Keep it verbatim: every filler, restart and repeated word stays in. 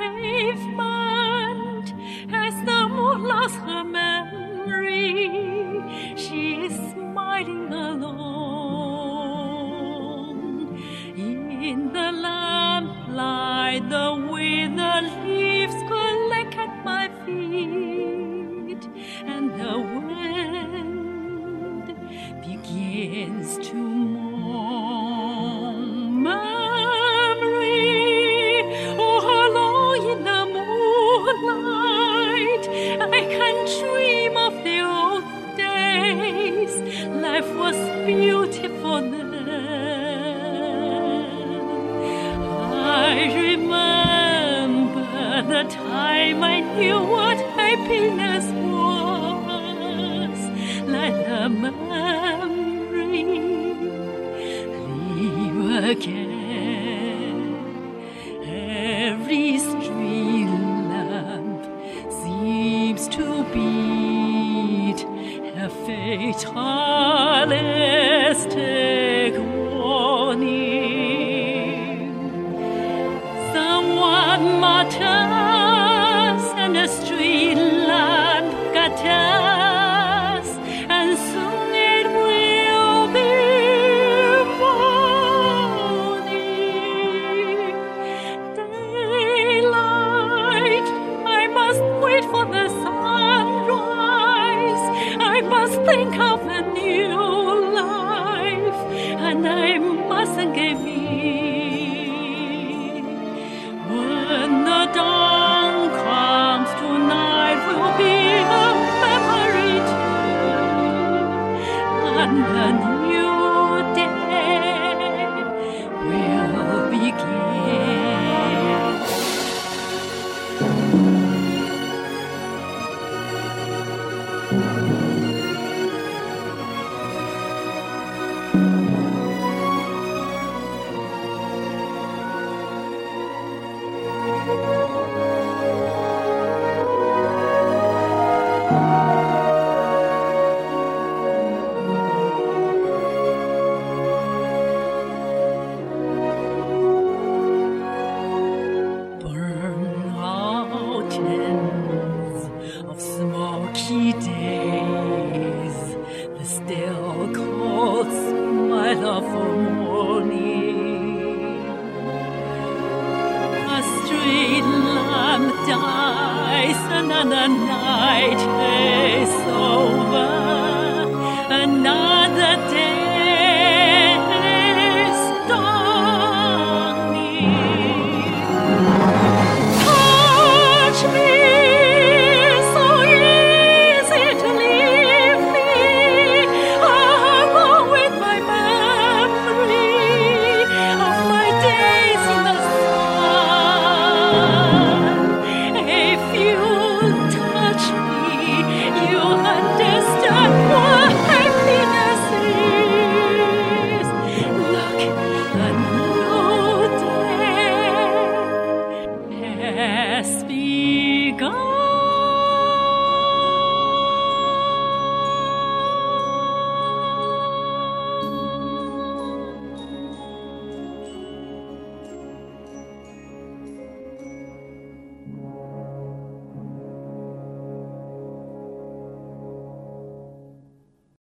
pavement as the moon lost her memory. She is smiling alone. In the lamplight, the withered leaves collect at my feet, and the wind begins to mourn. Memory, oh, alone in the moonlight, I can dream of the old days. Life was beautiful then. I remember the time I knew what happiness was. Let the memory live again. Every street lamp seems to beat a fatalistic warning. Someone mutters, and the street lamp gutters, and soon it will be morning. Daylight, I must wait for the sunrise. I must think of a new life, and I mustn't give in. When the dawn comes, tonight will be a memory too, and then